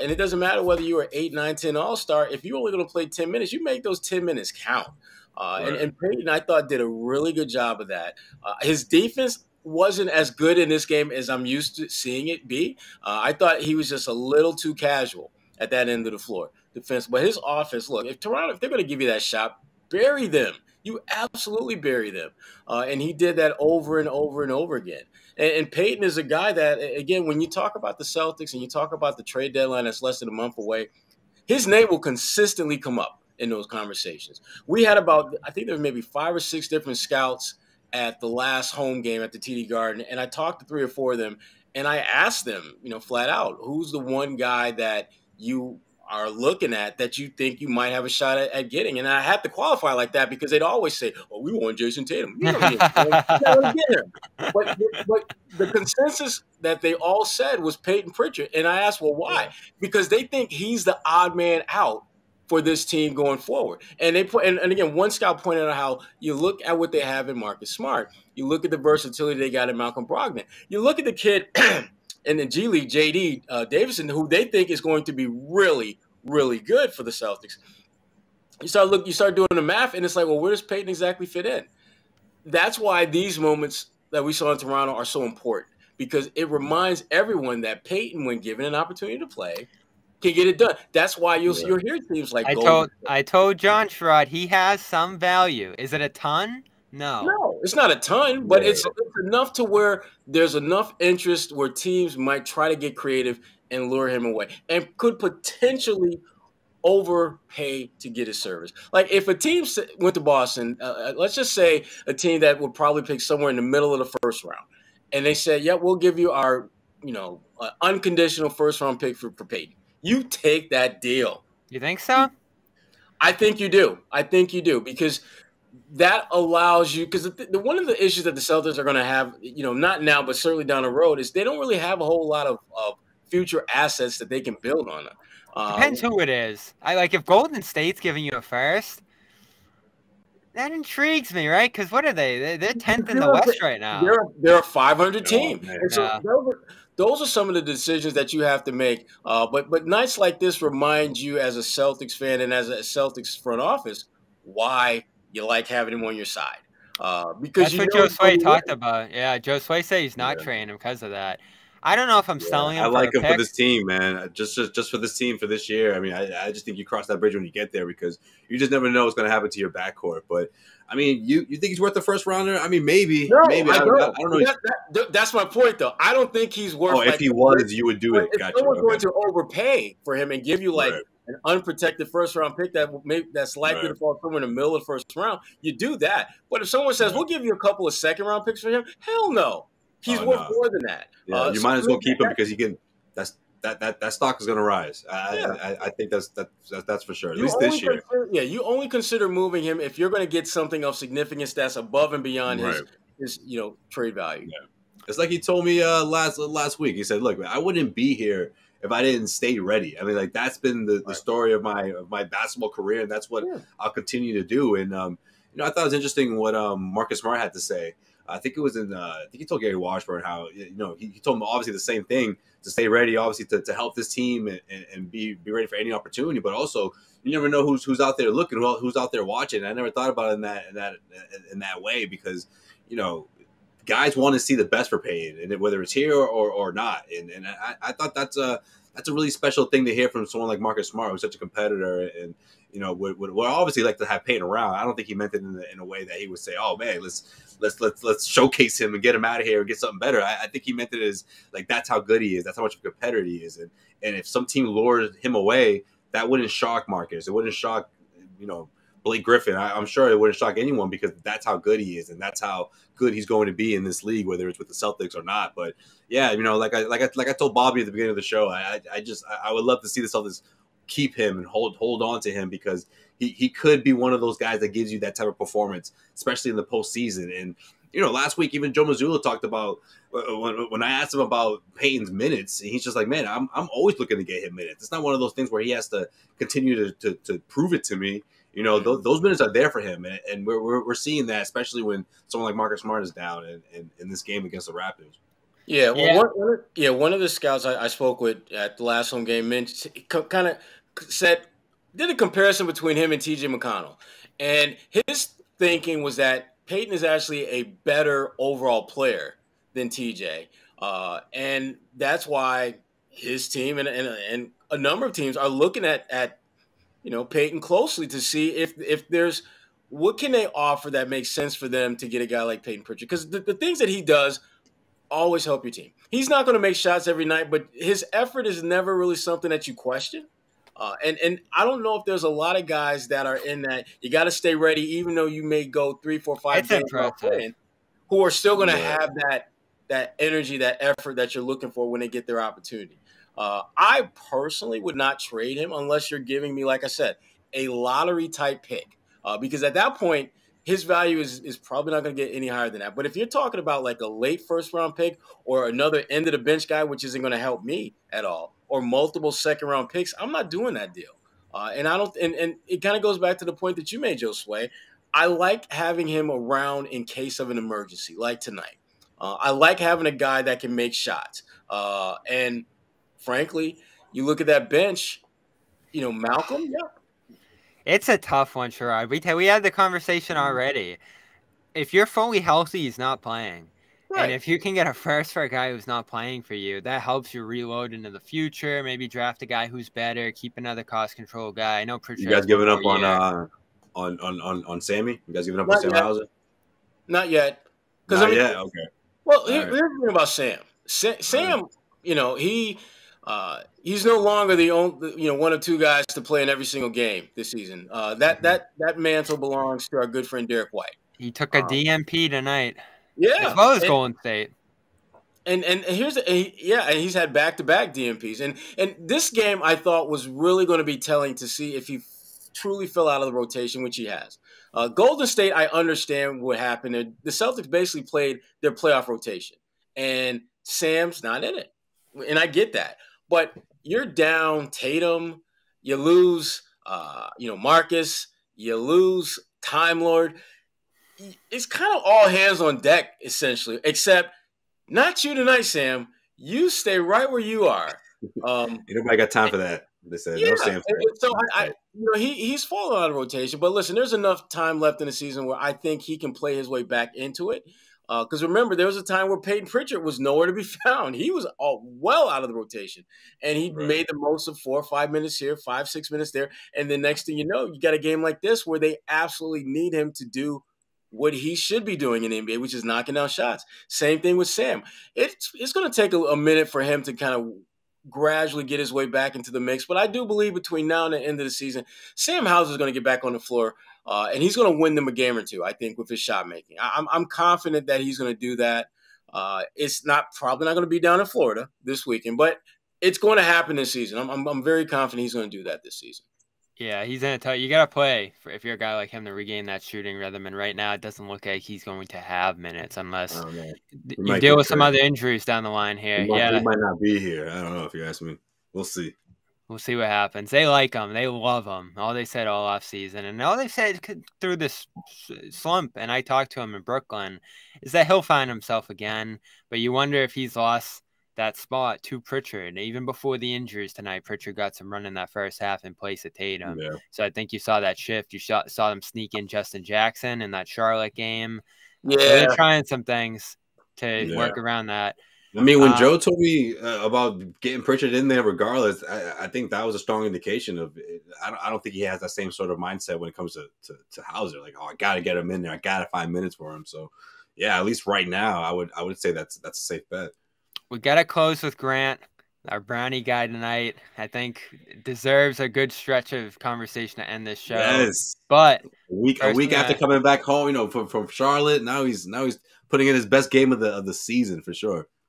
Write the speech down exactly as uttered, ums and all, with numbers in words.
And it doesn't matter whether you were eight, nine, ten All-Star. If you're only going to play ten minutes, you make those ten minutes count. Uh, Right. and, and Peyton, I thought, did a really good job of that. Uh, his defense wasn't as good in this game as I'm used to seeing it be. Uh, I thought he was just a little too casual at that end of the floor defense. But his offense, look, if Toronto, if they're going to give you that shot, bury them. You absolutely bury them. Uh, and he did that over and over and over again. And, and Peyton is a guy that, again, when you talk about the Celtics and you talk about the trade deadline that's less than a month away, his name will consistently come up in those conversations. We had about, I think there were maybe five or six different scouts at the last home game at the T D Garden, and I talked to three or four of them, and I asked them, you know, flat out, who's the one guy that you are looking at that you think you might have a shot at, at getting? And I had to qualify like that because they'd always say, "Oh, we want Jason Tatum. You don't need him. You don't get him." But, but the consensus that they all said was Peyton Pritchard, and I asked, "Well, why?" Because they think he's the odd man out for this team going forward. And they put, and, and again, one scout pointed out how you look at what they have in Marcus Smart, you look at the versatility they got in Malcolm Brogdon, you look at the kid in the G League, J D uh, Davison, who they think is going to be really, really good for the Celtics. You start look, you start doing the math, and it's like, well, where does Peyton exactly fit in? That's why these moments that we saw in Toronto are so important, because it reminds everyone that Peyton, when given an opportunity to play, can get it done. That's why you'll yeah. you'll hear teams like I Golden told State. I told John Sherrod he has some value. Is it a ton? No. No, it's not a ton, but it's, it's enough to where there's enough interest where teams might try to get creative and lure him away, and could potentially overpay to get his service. Like if a team went to Boston, uh, let's just say a team that would probably pick somewhere in the middle of the first round, and they said, "Yeah, we'll give you our, you know, uh, unconditional first round pick for, for Peyton." You take that deal. You think so? I think you do. I think you do, because that allows you, because the, the, one of the issues that the Celtics are going to have, you know, not now, but certainly down the road, is they don't really have a whole lot of, of future assets that they can build on. Um, Depends who it is. I like if Golden State's giving you a first, that intrigues me, right? Because what are they? They're tenth in the West right now. They're, they're a five hundred team. Oh, and so yeah. those, are, those are some of the decisions that you have to make. Uh, but but nights like this remind you, as a Celtics fan and as a Celtics front office, why you like having him on your side. Uh, because That's you what know Josue talked about. Yeah, Josue said he's not Yeah. trading him because of that. I don't know if I'm Yeah, selling him I for like a him pick. for this team, man. Just, just just for this team for this year. I mean, I, I just think you cross that bridge when you get there, because you just never know what's going to happen to your backcourt. But I mean, you you think he's worth the first rounder? I mean, maybe, No, maybe. I I, don't. I, I don't know. That, that, that's my point, though. I don't think he's worth. Oh, like, if he was, you would do it. If Gotcha. someone's Okay. going to overpay for him and give you like Right. an unprotected first round pick that may, that's likely Right. to fall somewhere in the middle of the first round, you do that. But if someone says, Yeah. "We'll give you a couple of second round picks for him," hell no. He's Oh, worth no. more than that. Yeah, Uh, you so might as well that- keep him because you can. That's that that that stock is going to rise. I, Yeah. I I think that's that, that's that's for sure. At You least only this year. consider- yeah, you only consider moving him if you're going to get something of significance that's above and beyond his, Right. his, you know, trade value. Yeah. It's like he told me uh, last last week. He said, "Look, man, I wouldn't be here if I didn't stay ready." I mean, like that's been the, the Right. story of my of my basketball career, and that's what Yeah. I'll continue to do. And um, you know, I thought it was interesting what um, Marcus Smart had to say. I think it was in. Uh, I think he told Gary Washburn how you know he, he told him obviously the same thing, to stay ready, obviously to, to help this team and, and, and be be ready for any opportunity, but also you never know who's who's out there looking, who, who's out there watching. I never thought about it in that in that in that way, because you know guys want to see the best for Payne, and whether it's here or, or not. And and I, I thought that's a that's a really special thing to hear from someone like Marcus Smart, who's such a competitor, and you know would, would, would obviously like to have Payne around. I don't think he meant it in, the, in a way that he would say, "Oh man, let's let's let's let's showcase him and get him out of here and get something better." I, I think he meant it as like that's how good he is, that's how much of a competitor he is, and and if some team lured him away, that wouldn't shock Marcus. It wouldn't shock you know. Blake Griffin, I, I'm sure it wouldn't shock anyone, because that's how good he is, and that's how good he's going to be in this league, whether it's with the Celtics or not. But yeah, you know, like I like I like I told Bobby at the beginning of the show, I I just I would love to see the Celtics keep him and hold hold on to him, because he he could be one of those guys that gives you that type of performance, especially in the postseason. And you know, last week even Joe Mazzulla talked about when, when I asked him about Payton's minutes, and he's just like, man, I'm I'm always looking to get him minutes. It's not one of those things where he has to continue to to, to prove it to me. You know, th- those minutes are there for him, and, and we're, we're we're seeing that, especially when someone like Marcus Smart is down in, in, in this game against the Raptors. Yeah, well, Yeah, one, one of, yeah, one of the scouts I, I spoke with at the last home game mentioned, kind of said, did a comparison between him and T J McConnell, and his thinking was that Peyton is actually a better overall player than T J, uh, and that's why his team and, and and a number of teams are looking at at you know Peyton closely to see if if there's what can they offer that makes sense for them to get a guy like Peyton Pritchard, because the, the things that he does always help your team. He's not going to make shots every night, but his effort is never really something that you question. Uh, and and I don't know if there's a lot of guys that are in that. You got to stay ready, even though you may go three, four, five it's games without impressive. playing, who are still going to Yeah. have that that energy, that effort that you're looking for when they get their opportunity. Uh, I personally would not trade him unless you're giving me, like I said, a lottery type pick, uh, because at that point his value is is probably not going to get any higher than that. But if you're talking about like a late first round pick or another end of the bench guy, which isn't going to help me at all, or multiple second round picks, I'm not doing that deal. Uh, and I don't, and, and it kind of goes back to the point that you made, Joe Sway. I like having him around in case of an emergency, like tonight. Uh, I like having a guy that can make shots. Uh, and frankly, you look at that bench, you know, Malcolm, yeah. It's a tough one, Sherrod. We t- we had the conversation already. If you're fully healthy, he's not playing. Right. And if you can get a first for a guy who's not playing for you, that helps you reload into the future. Maybe draft a guy who's better, keep another cost control guy. I know Pritchard. You guys has giving one up more on year. uh on on on on Sammy? You guys giving up Not on Sam yet. Hauser? Not yet. Because Not I mean, yet. Okay. well, here, right. here's the thing about Sam. Sa- Sam, you know, he uh, he's no longer the only, you know, one of two guys to play in every single game this season. Uh, that Mhm. that that mantle belongs to our good friend Derek White. He took a Um, D M P tonight, yeah, as well as and, Golden State. and and here's the, he, yeah, and he's had back to back D M Ps. And and this game I thought was really going to be telling to see if he truly fell out of the rotation, which he has. Uh, Golden State, I understand what happened. The Celtics basically played their playoff rotation, and Sam's not in it, and I get that. But you're down Tatum, you lose, uh, you know, Marcus, you lose Time Lord. It's kind of all hands on deck essentially, except not you tonight, Sam. You stay right where you are. Um, Ain't nobody got time for that. They said yeah, no Sam. and- and so I, I, you know, he he's fallen out of rotation. But listen, there's enough time left in the season where I think he can play his way back into it. Because remember, there was a time where Peyton Pritchard was nowhere to be found. He was all well out of the rotation, and he Right. made the most of four or five minutes here, five six minutes there, and the next thing you know, you got a game like this where they absolutely need him to do what he should be doing in the N B A, which is knocking down shots. Same thing with Sam. It's it's going to take a, a minute for him to kind of gradually get his way back into the mix. But I do believe between now and the end of the season, Sam Hauser is going to get back on the floor, uh, and he's going to win them a game or two, I think, with his shot making. I, I'm, I'm confident that he's going to do that. Uh, it's not probably not going to be down in Florida this weekend, but it's going to happen this season. I'm, I'm, I'm very confident he's going to do that this season. Yeah, he's in a tough. You gotta play for, if you're a guy like him to regain that shooting rhythm. And right now, it doesn't look like he's going to have minutes unless I don't know. d- He you might deal get with some traded. other injuries down the line here. He might, Yeah, he might not be here. I don't know if you ask me. We'll see. we'll see what happens. They like him. They love him. All they said all off season, and all they said c- through this s- slump. And I talked to him in Brooklyn, is that he'll find himself again. But you wonder if he's lost that spot to Pritchard. Even before the injuries tonight, Pritchard got some run in that first half in place of Tatum. Yeah. So I think you saw that shift. You saw, saw them sneak in Justin Jackson in that Charlotte game. Yeah, So they're trying some things to Yeah. work around that. I mean, when Uh, Joe told me uh, about getting Pritchard in there, regardless, I, I think that was a strong indication of. It. I don't. I don't think he has that same sort of mindset when it comes to to, to Hauser. Like, oh, I got to get him in there. I got to find minutes for him. So, yeah, at least right now, I would I would say that's that's a safe bet. We got to close with Grant, our brownie guy tonight. I think deserves a good stretch of conversation to end this show. Yes, But a week a First week thing after I- coming back home, you know, from, from Charlotte. Now he's now he's putting in his best game of the of the season for sure.